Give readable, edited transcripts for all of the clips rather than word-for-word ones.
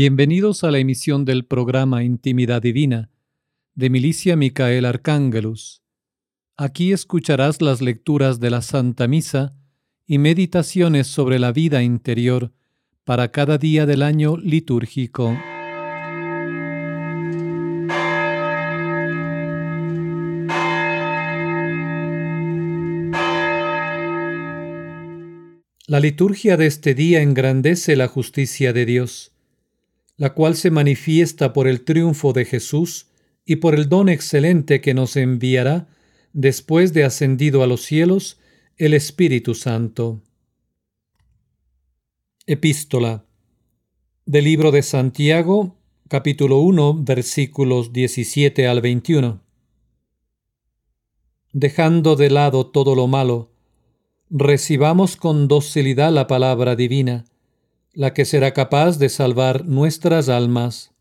Bienvenidos a la emisión del programa Intimidad Divina de Milicia Micael Arcángelus. Aquí escucharás las lecturas de la Santa Misa y meditaciones sobre la vida interior para cada día del año litúrgico. La liturgia de este día engrandece la justicia de Dios, la cual se manifiesta por el triunfo de Jesús y por el don excelente que nos enviará, después de ascendido a los cielos, el Espíritu Santo. Epístola del libro de Santiago, capítulo 1, versículos 17 al 21. Dejando de lado todo lo malo, recibamos con docilidad la palabra divina, la que será capaz de salvar nuestras almas.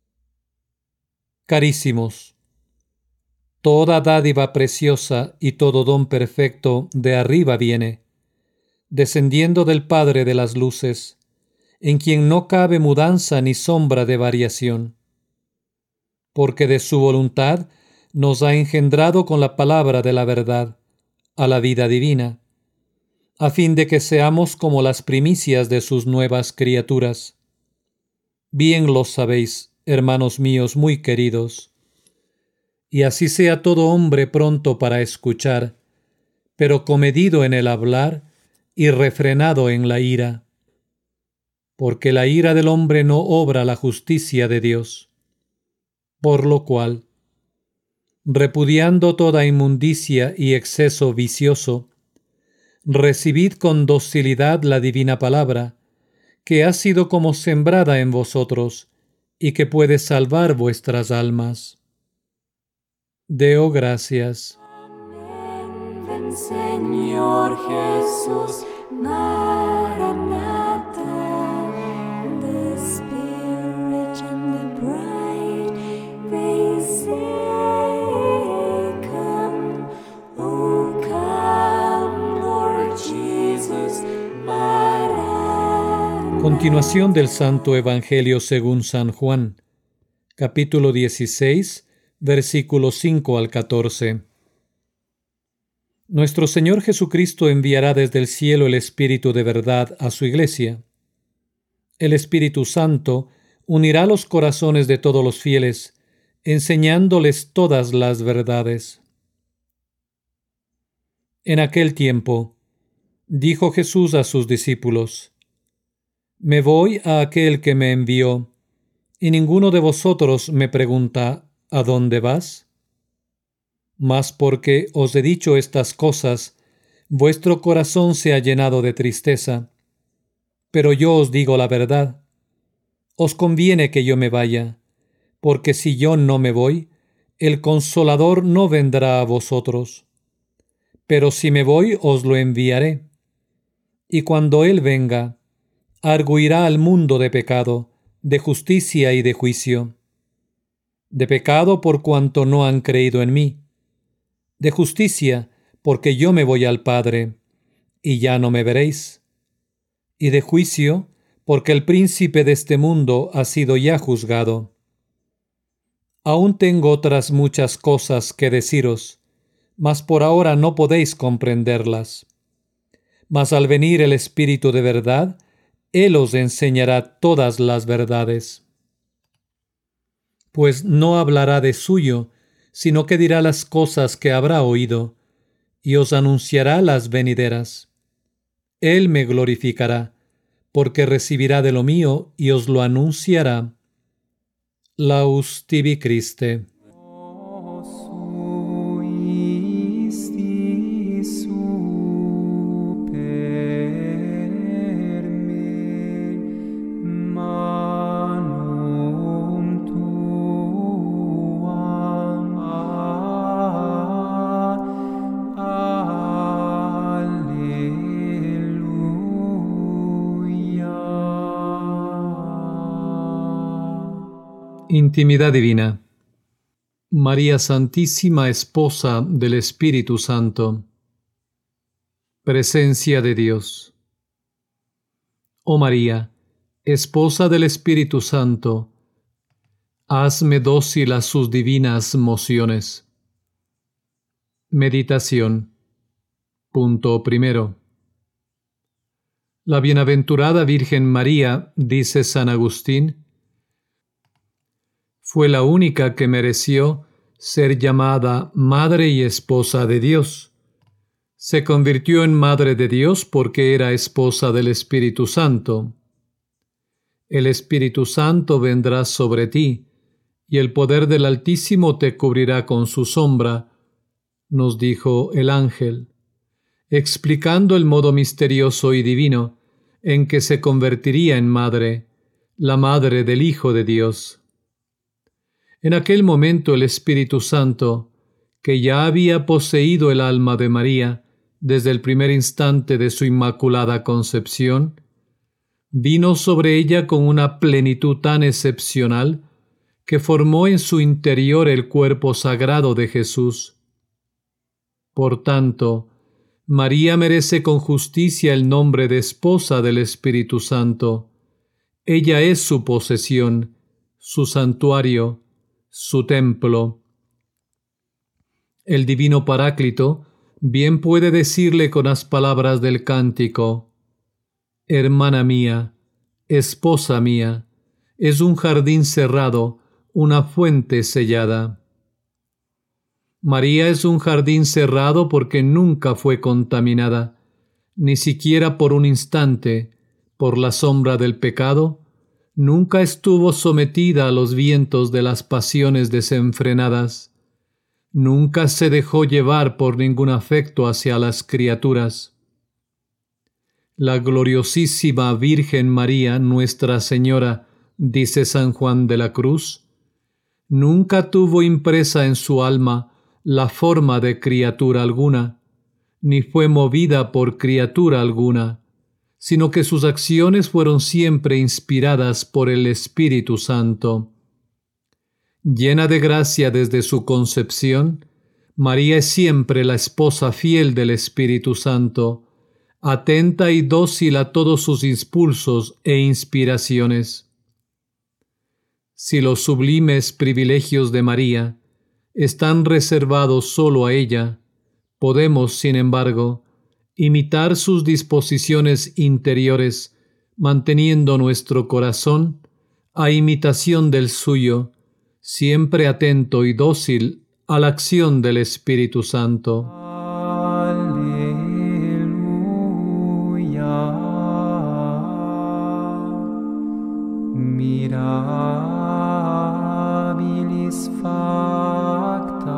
Carísimos, toda dádiva preciosa y todo don perfecto de arriba viene, descendiendo del Padre de las luces, en quien no cabe mudanza ni sombra de variación, porque de su voluntad nos ha engendrado con la palabra de la verdad, a la vida divina, a fin de que seamos como las primicias de sus nuevas criaturas. Bien lo sabéis, hermanos míos muy queridos. Y así sea todo hombre pronto para escuchar, pero comedido en el hablar y refrenado en la ira. Porque la ira del hombre no obra la justicia de Dios. Por lo cual, repudiando toda inmundicia y exceso vicioso, recibid con docilidad la divina palabra, que ha sido como sembrada en vosotros, y que puede salvar vuestras almas. Deo gracias. Amén. Ven, Señor Jesús, Maranatha. The Spirit and the bride, they say, come. Oh, come, Lord Jesus, Maranatha. Continuación del Santo Evangelio según San Juan, capítulo 16, versículos 5 al 14. Nuestro Señor Jesucristo enviará desde el cielo el Espíritu de verdad a su Iglesia. El Espíritu Santo unirá los corazones de todos los fieles, enseñándoles todas las verdades. En aquel tiempo, dijo Jesús a sus discípulos: Me voy a aquel que me envió, y ninguno de vosotros me pregunta: ¿A dónde vas? Mas porque os he dicho estas cosas, vuestro corazón se ha llenado de tristeza. Pero yo os digo la verdad. Os conviene que yo me vaya, porque si yo no me voy, el Consolador no vendrá a vosotros. Pero si me voy, os lo enviaré. Y cuando Él venga, arguirá al mundo de pecado, de justicia y de juicio. De pecado por cuanto no han creído en mí. De justicia porque yo me voy al Padre, y ya no me veréis. Y de juicio porque el príncipe de este mundo ha sido ya juzgado. Aún tengo otras muchas cosas que deciros, mas por ahora no podéis comprenderlas. Mas al venir el Espíritu de verdad, Él os enseñará todas las verdades. Pues no hablará de suyo, sino que dirá las cosas que habrá oído, y os anunciará las venideras. Él me glorificará, porque recibirá de lo mío y os lo anunciará. Laus tibi Christe. Intimidad divina. María Santísima, Esposa del Espíritu Santo. Presencia de Dios. Oh María, esposa del Espíritu Santo, hazme dócil a sus divinas mociones. Meditación. Punto primero. La bienaventurada Virgen María, dice San Agustín, fue la única que mereció ser llamada Madre y Esposa de Dios. Se convirtió en Madre de Dios porque era esposa del Espíritu Santo. El Espíritu Santo vendrá sobre ti, y el poder del Altísimo te cubrirá con su sombra, nos dijo el ángel, explicando el modo misterioso y divino en que se convertiría en madre, la madre del Hijo de Dios. En aquel momento el Espíritu Santo, que ya había poseído el alma de María desde el primer instante de su inmaculada concepción, vino sobre ella con una plenitud tan excepcional que formó en su interior el cuerpo sagrado de Jesús. Por tanto, María merece con justicia el nombre de esposa del Espíritu Santo. Ella es su posesión, su santuario, su templo. El divino Paráclito bien puede decirle con las palabras del cántico: hermana mía, esposa mía, es un jardín cerrado, una fuente sellada. María es un jardín cerrado porque nunca fue contaminada, ni siquiera por un instante, por la sombra del pecado, nunca estuvo sometida a los vientos de las pasiones desenfrenadas, nunca se dejó llevar por ningún afecto hacia las criaturas. La gloriosísima Virgen María, Nuestra Señora, dice San Juan de la Cruz, nunca tuvo impresa en su alma la forma de criatura alguna, ni fue movida por criatura alguna, sino que sus acciones fueron siempre inspiradas por el Espíritu Santo. Llena de gracia desde su concepción, María es siempre la esposa fiel del Espíritu Santo, atenta y dócil a todos sus impulsos e inspiraciones. Si los sublimes privilegios de María están reservados solo a ella, podemos, sin embargo, imitar sus disposiciones interiores, manteniendo nuestro corazón a imitación del suyo, siempre atento y dócil a la acción del Espíritu Santo. Mirabilis facta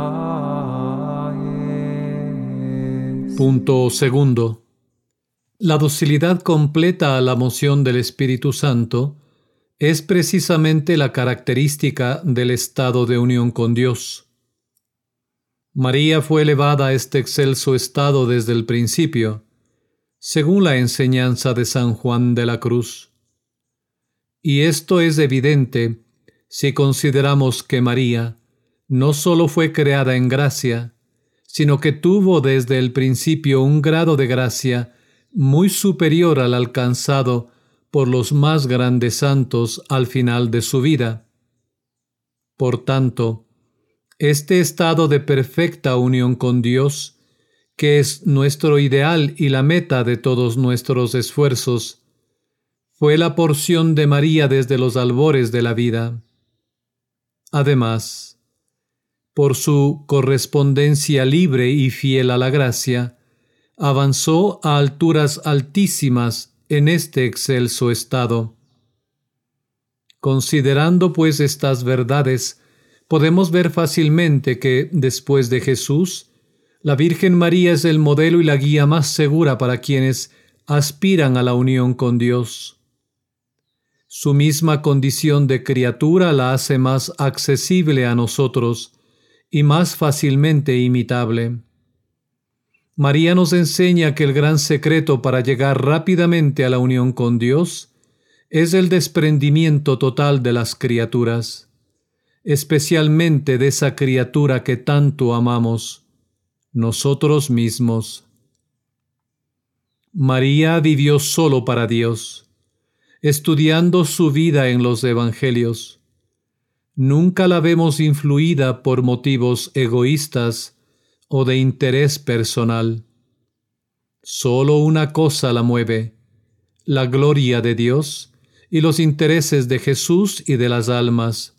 est. Punto segundo. La docilidad completa a la moción del Espíritu Santo es precisamente la característica del estado de unión con Dios. María fue elevada a este excelso estado desde el principio, según la enseñanza de San Juan de la Cruz. Y esto es evidente si consideramos que María no solo fue creada en gracia, sino que tuvo desde el principio un grado de gracia muy superior al alcanzado por los más grandes santos al final de su vida. Por tanto, este estado de perfecta unión con Dios, que es nuestro ideal y la meta de todos nuestros esfuerzos, fue la porción de María desde los albores de la vida. Además, por su correspondencia libre y fiel a la gracia, avanzó a alturas altísimas en este excelso estado. Considerando pues estas verdades, podemos ver fácilmente que, después de Jesús, la Virgen María es el modelo y la guía más segura para quienes aspiran a la unión con Dios. Su misma condición de criatura la hace más accesible a nosotros y más fácilmente imitable. María nos enseña que el gran secreto para llegar rápidamente a la unión con Dios es el desprendimiento total de las criaturas, especialmente de esa criatura que tanto amamos, nosotros mismos. María vivió solo para Dios. estudiando su vida en los Evangelios. Nunca la vemos influida por motivos egoístas o de interés personal. Solo una cosa la mueve: la gloria de Dios y los intereses de Jesús y de las almas.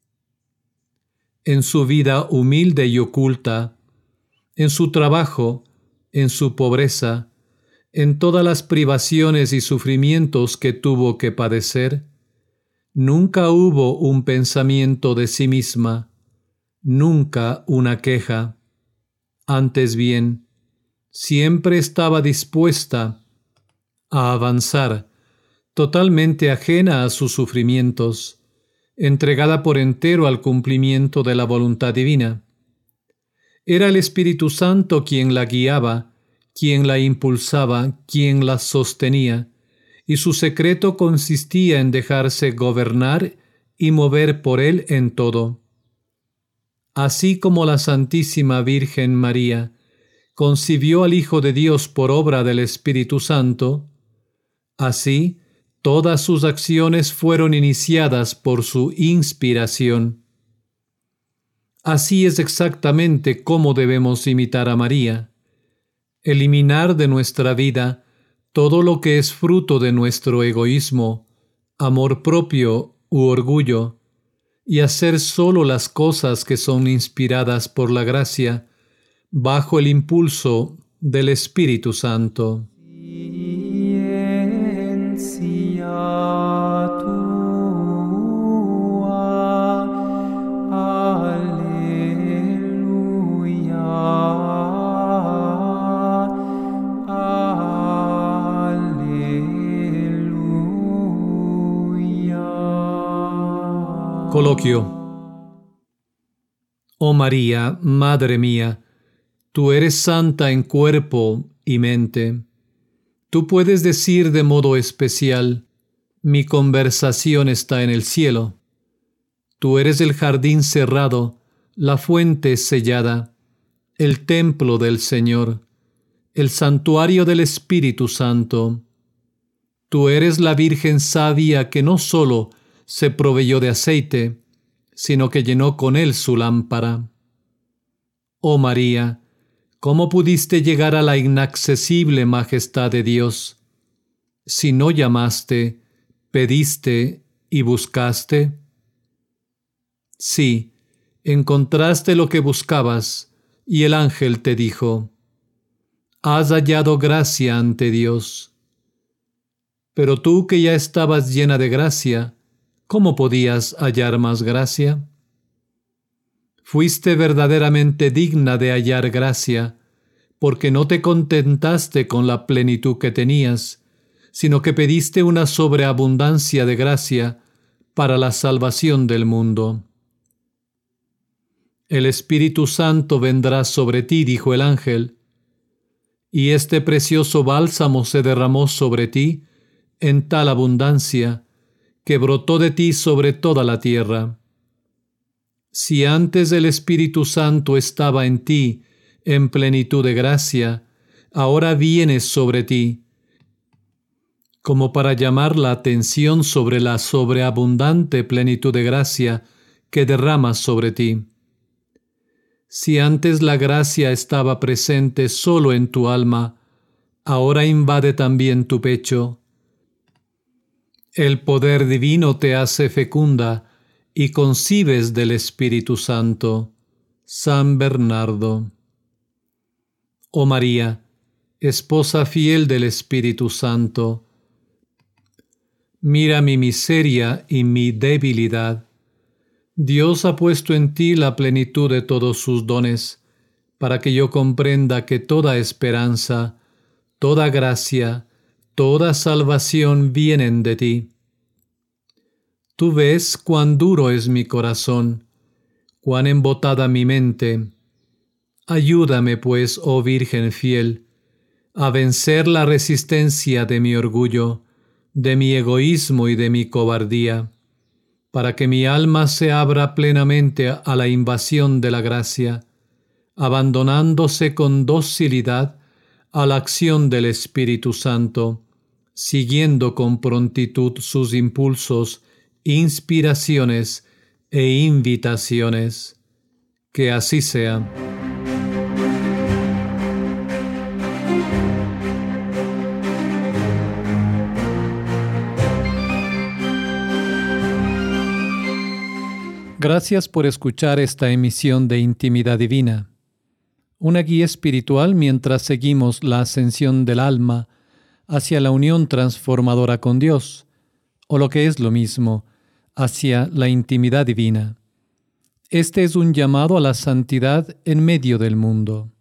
En su vida humilde y oculta, en su trabajo, en su pobreza, en todas las privaciones y sufrimientos que tuvo que padecer, nunca hubo un pensamiento de sí misma, nunca una queja. Antes bien, siempre estaba dispuesta a avanzar, totalmente ajena a sus sufrimientos, entregada por entero al cumplimiento de la voluntad divina. Era el Espíritu Santo quien la guiaba, quien la impulsaba, quien la sostenía, y su secreto consistía en dejarse gobernar y mover por él en todo. Así como la Santísima Virgen María concibió al Hijo de Dios por obra del Espíritu Santo, así todas sus acciones fueron iniciadas por su inspiración. Así es exactamente cómo debemos imitar a María: eliminar de nuestra vida todo lo que es fruto de nuestro egoísmo, amor propio u orgullo, y hacer solo las cosas que son inspiradas por la gracia, bajo el impulso del Espíritu Santo. Coloquio. Oh María, Madre mía, tú eres santa en cuerpo y mente. Tú puedes decir de modo especial: mi conversación está en el cielo. Tú eres el jardín cerrado, la fuente sellada, el templo del Señor, el santuario del Espíritu Santo. Tú eres la Virgen sabia que no sólo se proveyó de aceite, sino que llenó con él su lámpara. Oh María, ¿cómo pudiste llegar a la inaccesible majestad de Dios, si no llamaste, pediste y buscaste? Sí, encontraste lo que buscabas, y el ángel te dijo: has hallado gracia ante Dios. Pero tú, que ya estabas llena de gracia, ¿cómo podías hallar más gracia? Fuiste verdaderamente digna de hallar gracia, porque no te contentaste con la plenitud que tenías, sino que pediste una sobreabundancia de gracia para la salvación del mundo. El Espíritu Santo vendrá sobre ti, dijo el ángel, y este precioso bálsamo se derramó sobre ti en tal abundancia que brotó de ti sobre toda la tierra. Si antes el Espíritu Santo estaba en ti en plenitud de gracia, ahora viene sobre ti, como para llamar la atención sobre la sobreabundante plenitud de gracia que derrama sobre ti. Si antes la gracia estaba presente solo en tu alma, ahora invade también tu pecho. El poder divino te hace fecunda y concibes del Espíritu Santo. San Bernardo. Oh María, esposa fiel del Espíritu Santo, mira mi miseria y mi debilidad. Dios ha puesto en ti la plenitud de todos sus dones, para que yo comprenda que toda esperanza, toda gracia, toda salvación vienen de ti. Tú ves cuán duro es mi corazón, cuán embotada mi mente. Ayúdame, pues, oh Virgen fiel, a vencer la resistencia de mi orgullo, de mi egoísmo y de mi cobardía, para que mi alma se abra plenamente a la invasión de la gracia, abandonándose con docilidad a la acción del Espíritu Santo, siguiendo con prontitud sus impulsos, inspiraciones e invitaciones. Que así sea. Gracias por escuchar esta emisión de Intimidad Divina, una guía espiritual mientras seguimos la ascensión del alma hacia la unión transformadora con Dios, o lo que es lo mismo, hacia la intimidad divina. Este es un llamado a la santidad en medio del mundo.